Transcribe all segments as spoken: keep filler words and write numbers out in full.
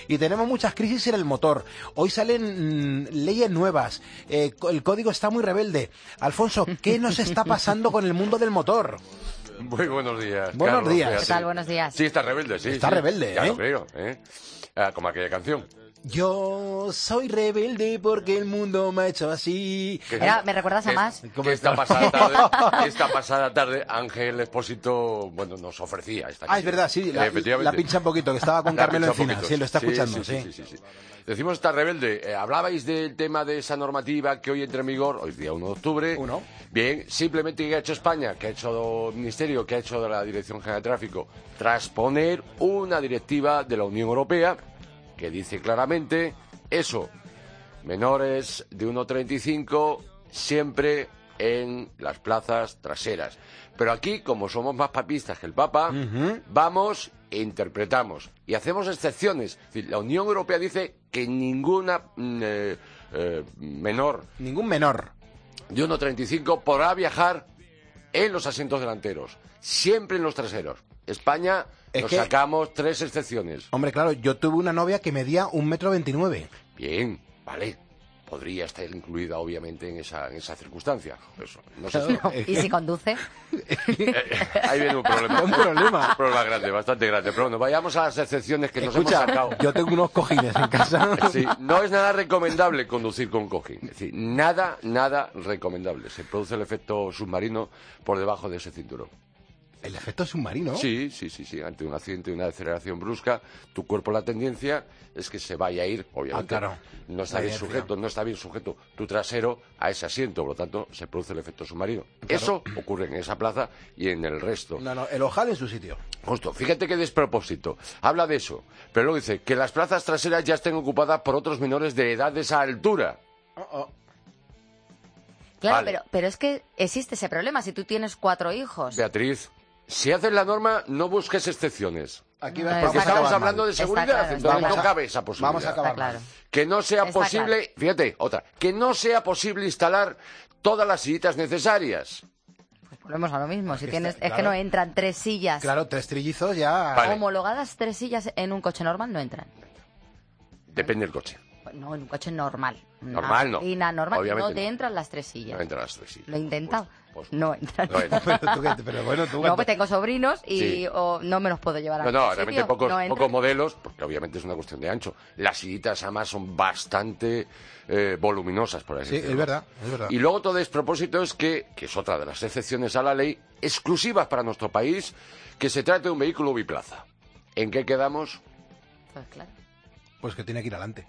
y tenemos muchas crisis en el motor. Hoy salen mmm, leyes nuevas, eh, el código está muy rebelde. Alfonso, ¿qué nos está pasando con el mundo del motor? Muy buenos días. Buenos Carlos, días. fíjate. ¿Qué tal? Buenos días. Sí, está rebelde, sí. Está sí. rebelde, Ya ¿eh? lo creo, ¿eh? Ah, como aquella canción. Yo soy rebelde porque el mundo me ha hecho así. ¿Qué- Era, ¿me recuerdas a qué- más? que esta pasada tarde, esta pasada tarde Ángel Expósito, bueno, nos ofrecía esta Ah, es canción. verdad, sí, la, Efectivamente. la pincha un poquito, que estaba con La Carmelo pincha un Encina, poquito. sí, lo está escuchando, sí. Sí, sí, sí, sí. Decimos está rebelde. Eh, hablabais del tema de esa normativa que hoy entra en vigor, hoy es día uno de octubre. Uno. Bien, simplemente ¿qué ha hecho España? ¿Qué ha hecho el Ministerio? ¿Qué ha hecho la Dirección General de Tráfico? Transponer una directiva de la Unión Europea que dice claramente eso, menores de uno treinta y cinco siempre en las plazas traseras. Pero aquí, como somos más papistas que el Papa, Ujú. vamos e interpretamos y hacemos excepciones. Es decir, la Unión Europea dice que ninguna mm, eh, eh, menor Ningún menor. de uno treinta y cinco podrá viajar en los asientos delanteros, siempre en los traseros. España Es nos que- sacamos tres excepciones. Hombre, claro, yo tuve una novia que medía un metro veintinueve. Bien, vale. Podría estar incluida, obviamente, en esa, en esa circunstancia. Eso, no sé si... Claro. ¿Y si conduce? Eh, ahí viene un problema. Un problema. Un problema grande, bastante grande. Pero bueno, vayamos a las excepciones que nos hemos Escucha, sacado. yo tengo unos cojines en casa. Sí, no es nada recomendable conducir con cojín. Es decir, nada, nada recomendable. Se produce el efecto submarino por debajo de ese cinturón. El efecto submarino. Sí, sí, sí, sí. Ante un accidente, una aceleración brusca, tu cuerpo, la tendencia es que se vaya a ir, obviamente. Ah, claro. No está La bien inercia. sujeto, no está bien sujeto tu trasero a ese asiento, por lo tanto, se produce el efecto submarino. Eso ocurre en esa plaza y en el resto. No, no, el ojal en su sitio. Justo, fíjate qué despropósito. Habla de eso, pero luego dice que las plazas traseras ya estén ocupadas por otros menores de edad de esa altura. Oh, oh. Claro, Vale. pero, pero es que existe ese problema. Si tú tienes cuatro hijos, Beatriz, si haces la norma, no busques excepciones. Aquí No, vas- está Porque vamos a estamos acabar hablando mal. de Está seguridad, claro, entonces está no claro. cabe esa posibilidad. Vamos a acabar está claro. Que no sea Está posible, fíjate, otra, que no sea posible instalar todas las sillitas necesarias. Pues volvemos a lo mismo. Si que tienes, está- es que claro. no entran tres sillas Claro, tres trillizos ya. Vale. homologadas, tres sillas en un coche normal no entran. Depende del coche. No, en un coche normal. Normal, no. Y nada, normal. Obviamente no te no. entran las tres sillas. No entran las tres sillas. Lo he intentado. Pues- pues- no entran. no entran. Pero, tú qué- pero bueno, tú No, cuando- pues tengo sobrinos y Sí. o no me los puedo llevar a No, no, ningún realmente sitio. pocos, No entran. pocos modelos, porque obviamente es una cuestión de ancho. Las sillitas además son bastante eh, voluminosas, por así Sí, decirlo. es verdad, es verdad. Y luego todo despropósito es que, que es otra de las excepciones a la ley, exclusivas para nuestro país, que se trate de un vehículo biplaza. ¿En qué quedamos? Pues claro. Pues que tiene que ir adelante.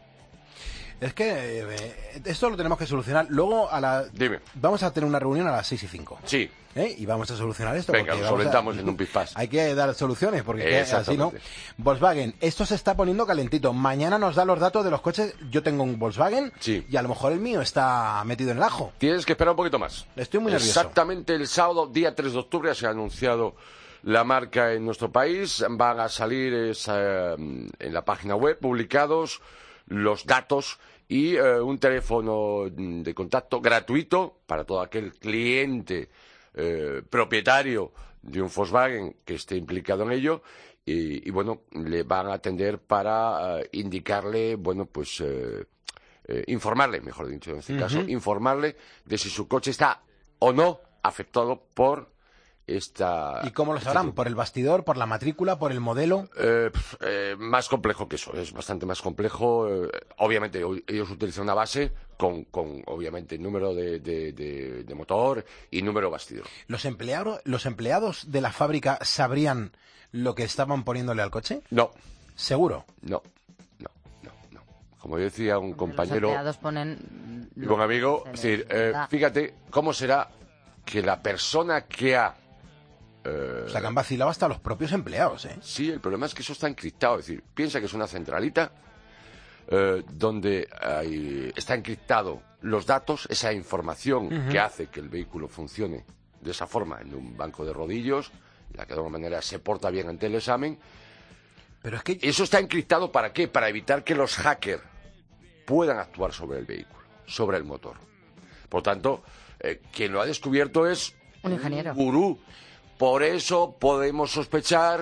Es que eh, esto lo tenemos que solucionar. Luego a la... Dime. Vamos a tener una reunión a las seis y cinco. Sí. ¿Eh? Y vamos a solucionar esto. Venga, porque lo vamos a- solventamos en un pispás. Hay que dar soluciones, porque que así no. Exactamente. Volkswagen, esto se está poniendo calentito. Mañana nos da los datos de los coches. Yo tengo un Volkswagen Sí. y a lo mejor el mío está metido en el ajo. Tienes que esperar un poquito más. Estoy muy nervioso. Exactamente el sábado, día tres de octubre, se ha anunciado la marca en nuestro país. Van a salir esa, en la página web publicados los datos y eh, un teléfono de contacto gratuito para todo aquel cliente eh, propietario de un Volkswagen que esté implicado en ello. Y, y bueno, le van a atender para eh, indicarle, bueno, pues... Eh, eh, informarle, mejor dicho, en este caso, informarle de si su coche está o no afectado por esta... ¿Y cómo lo este sabrán? tipo. ¿Por el bastidor, por la matrícula, por el modelo? Eh, pf, eh, más complejo que eso, es bastante más complejo. Eh, obviamente, o- ellos utilizan una base con, con obviamente, número de, de, de- de motor y número bastidor. ¿Los empleados, ¿Los empleados de la fábrica sabrían lo que estaban poniéndole al coche? No, Seguro. no, no, no, no. Como decía un Los compañero empleados ponen y buen amigo, es decir, eh, fíjate cómo será que la persona que ha... eh, O sea, que han vacilado hasta los propios empleados, ¿eh? Sí, el problema es que eso está encriptado. Es decir, piensa que es una centralita eh, donde hay- está encriptado los datos, esa información que hace que el vehículo funcione de esa forma en un banco de rodillos, la que de alguna manera se porta bien ante el examen. Pero es que... Eso está encriptado ¿para qué? Para evitar que los hackers puedan actuar sobre el vehículo, sobre el motor. Por tanto, eh, quien lo ha descubierto es Un ingeniero. gurú. Por eso podemos sospechar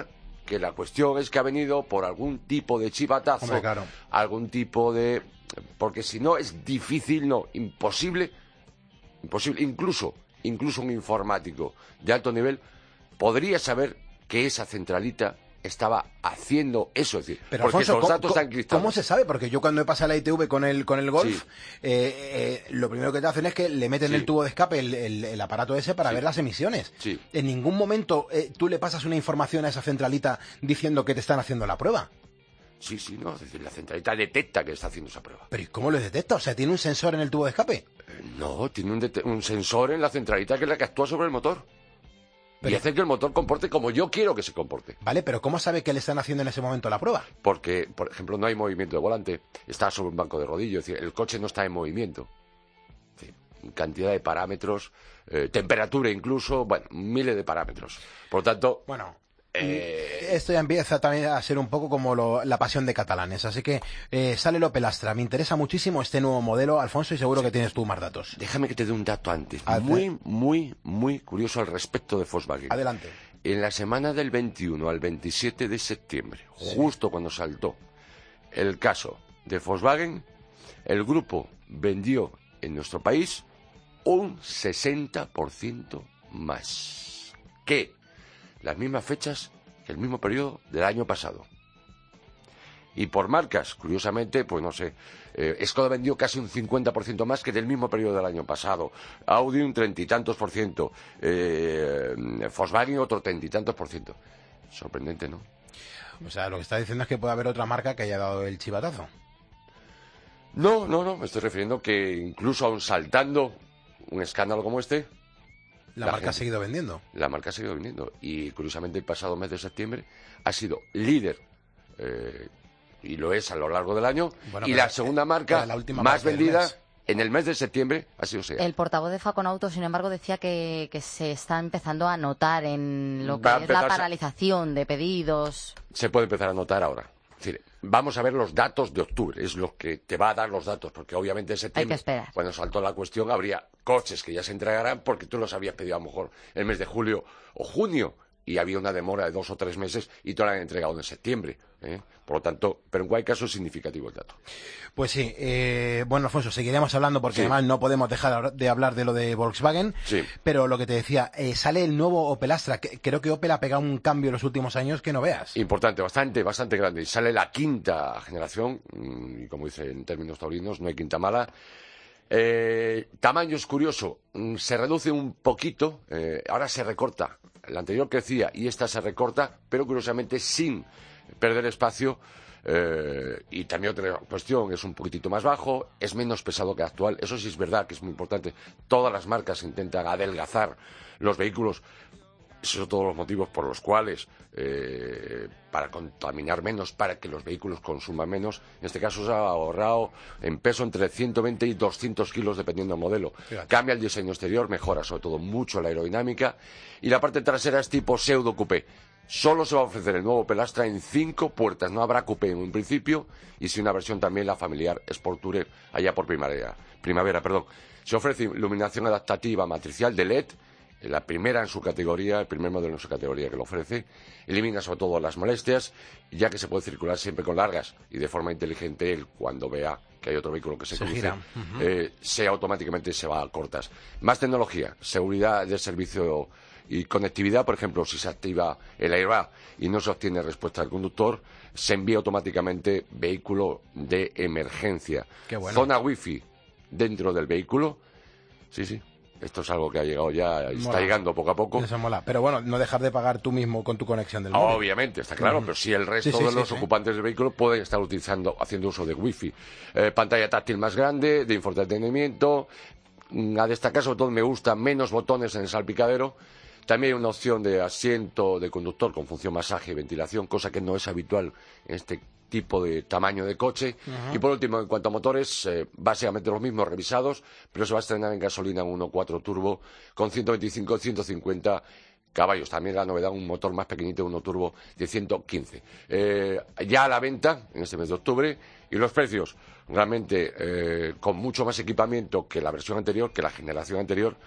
que la cuestión es que ha venido por algún tipo de chivatazo, Hombre, claro. algún tipo de... Porque si no es difícil, no, imposible, imposible, incluso, incluso un informático de alto nivel podría saber que esa centralita estaba haciendo eso, es decir, Pero, porque Alfonso, los datos ¿cómo, están cristalizados. ¿cómo se sabe? Porque yo cuando he pasado la I T V con el con el Golf, Sí. eh, eh, lo primero que te hacen es que le meten Sí. el tubo de escape, el, el- el aparato ese, para Sí. ver las emisiones. Sí. En ningún momento eh, tú le pasas una información a esa centralita diciendo que te están haciendo la prueba. Sí, sí, no, es decir, la centralita detecta que está haciendo esa prueba. Pero ¿y cómo lo detecta? O sea, ¿tiene un sensor en el tubo de escape? Eh, No, tiene un, dete- un sensor en la centralita que es la que actúa sobre el motor. Y Pero- hace que el motor comporte como yo quiero que se comporte. Vale, pero ¿cómo sabe que le están haciendo en ese momento la prueba? Porque, por ejemplo, no hay movimiento de volante, está sobre un banco de rodillo, es decir, el coche no está en movimiento. Es decir, cantidad de parámetros, eh, temperatura incluso, bueno, miles de parámetros. Por lo tanto, Bueno, eh, esto ya empieza también a ser un poco como lo- la pasión de catalanes. Así que eh, sale el Opel Astra. Me interesa muchísimo este nuevo modelo, Alfonso, y seguro que tienes tú más datos. déjame que te dé un dato antes, Ade- muy, muy, muy curioso al respecto de Volkswagen. Adelante. En la semana del veintiuno al veintisiete de septiembre, justo cuando saltó el caso de Volkswagen, el grupo vendió en nuestro país un sesenta por ciento más que las mismas fechas que el mismo periodo del año pasado. Y por marcas, curiosamente, pues no sé, eh, Skoda vendió casi un cincuenta por ciento más que del mismo periodo del año pasado, Audi un treinta y tantos por ciento, eh, Volkswagen otro treinta y tantos por ciento. Sorprendente, ¿no? O sea, lo que está diciendo es que puede haber otra marca que haya dado el chivatazo. No, no, no, me estoy refiriendo que incluso aun saltando un escándalo como este, La, La marca ha gente. seguido vendiendo. la marca ha seguido vendiendo. Y curiosamente el pasado mes de septiembre ha sido líder, eh, y lo es a lo largo del año, Bueno, y pero- la segunda pero marca la última más parte del vendida mes. en el mes de septiembre ha sido SEAT. El portavoz de Facon Auto, sin embargo, decía que, que se está empezando a notar en lo que Va a es la empezarse- paralización de pedidos. Se puede empezar a notar ahora. Es decir, vamos a ver los datos de octubre, es lo que te va a dar los datos, porque obviamente en septiembre, Hay que esperar. cuando saltó la cuestión, habría coches que ya se entregarán porque tú los habías pedido a lo mejor el mes de julio o junio, y había una demora de dos o tres meses y te lo han entregado en septiembre. ¿eh? Por lo tanto, pero en cualquier caso es significativo el dato. Pues sí, eh, bueno, Alfonso, seguiremos hablando porque Sí. además no podemos dejar de hablar de lo de Volkswagen. Sí. Pero lo que te decía, eh, sale el nuevo Opel Astra. que- Creo que Opel ha pegado un cambio en los últimos años que no veas. Importante, bastante, bastante grande. Y sale la quinta generación, mm, y como dice en términos taurinos, no hay quinta mala. Eh, tamaño es curioso, mm, se reduce un poquito, eh, ahora se recorta. La anterior crecía y esta se recorta, pero curiosamente sin perder espacio. Eh, y también otra cuestión, es un poquitito más bajo, es menos pesado que el actual. Eso sí es verdad que es muy importante. Todas las marcas intentan adelgazar los vehículos. Esos son todos los motivos por los cuales, eh, para contaminar menos, para que los vehículos consuman menos. En este caso se ha ahorrado en peso entre ciento veinte y doscientos kilos dependiendo del modelo. Fíjate. Cambia el diseño exterior, mejora sobre todo mucho la aerodinámica. Y la parte trasera es tipo pseudo coupé. Solo se va a ofrecer el nuevo Opel Astra en cinco puertas. No habrá coupé en un principio, y sí una versión también, la familiar Sport Tourer, allá por primavera. primavera perdón. Se ofrece iluminación adaptativa matricial de L E D, la primera en su categoría, el primer modelo en su categoría que lo ofrece. Elimina sobre todo las molestias, ya que se puede circular siempre con largas, y de forma inteligente él, cuando vea que hay otro vehículo que se, Se cruce, gira. eh, se automáticamente se va a cortas. Más tecnología, seguridad de servicio y conectividad. Por ejemplo, si se activa el airbag y no se obtiene respuesta del conductor, se envía automáticamente vehículo de emergencia. Qué bueno. Zona wifi dentro del vehículo. Sí, sí. Esto es algo que ha llegado ya, está Mola. llegando poco a poco. Eso mola. Pero bueno, no dejar de pagar tú mismo con tu conexión del móvil. Obviamente, está claro, pero si el resto Sí, sí, de sí, los sí. ocupantes del vehículo pueden estar utilizando, haciendo uso de wifi. Eh, pantalla táctil más grande, de infoentretenimiento. Mm, A destacar, sobre todo, me gusta menos botones en el salpicadero. También hay una opción de asiento de conductor con función masaje y ventilación, cosa que no es habitual en este tipo de tamaño de coche. Y por último, en cuanto a motores, eh, básicamente los mismos revisados, pero se va a estrenar en gasolina uno punto cuatro turbo con ciento veinticinco ciento cincuenta caballos. También la novedad, un motor más pequeñito, uno turbo de ciento quince. Eh, ya a la venta en este mes de octubre, y los precios realmente eh, con mucho más equipamiento que la versión anterior, que la generación anterior,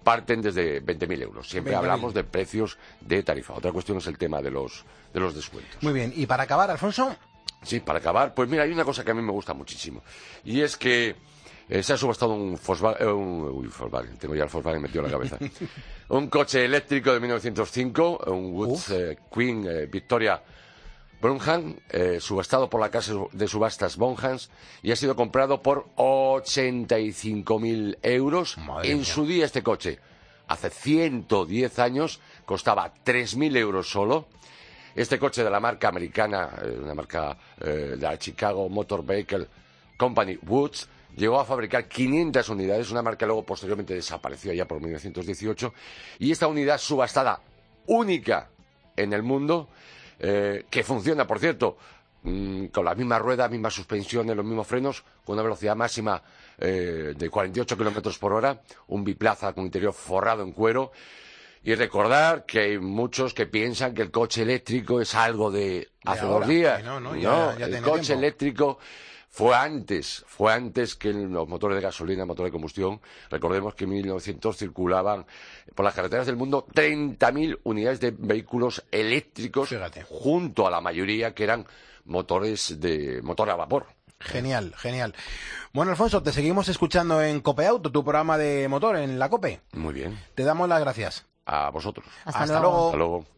parten desde veinte mil euros. Siempre veinte mil. hablamos de precios de tarifa. Otra cuestión es el tema de los, de los descuentos. Muy bien, y para acabar, Alfonso... Sí, para acabar, pues mira, hay una cosa que a mí me gusta muchísimo. Y es que eh, se ha subastado un Volkswagen, eh, un, uy, Volkswagen, tengo ya el Volkswagen metido en la cabeza. Un coche eléctrico de mil novecientos cinco, un Woods eh, Queen eh, Victoria Brunham, eh, subastado por la casa de subastas Bonhams, y ha sido comprado por ochenta y cinco mil euros. Madre en mía. su día este coche, hace ciento diez años, costaba tres mil euros solo. Este coche de la marca americana, eh, una marca eh, de la Chicago Motor Vehicle Company, Woods, llegó a fabricar quinientas unidades, una marca que luego posteriormente desapareció ya por mil novecientos dieciocho, y esta unidad subastada única en el mundo, eh, que funciona, por cierto, mmm, con las mismas ruedas, mismas suspensiones, los mismos frenos, con una velocidad máxima eh, de cuarenta y ocho kilómetros por hora, un biplaza con interior forrado en cuero. Y recordar que hay muchos que piensan que el coche eléctrico es algo de hace ahora, dos días. que no, no, No, ya- ya el tiene coche tiempo. eléctrico fue antes, fue antes que los motores de gasolina, motores de combustión. Recordemos que en mil novecientos circulaban por las carreteras del mundo treinta mil unidades de vehículos eléctricos, Fíjate. junto a la mayoría que eran motores de motor a vapor. Genial, genial. Bueno, Alfonso, te seguimos escuchando en Cope Auto, tu programa de motor en la Cope. Muy bien. Te damos las gracias. A vosotros. Hasta, Hasta luego. luego. Hasta luego.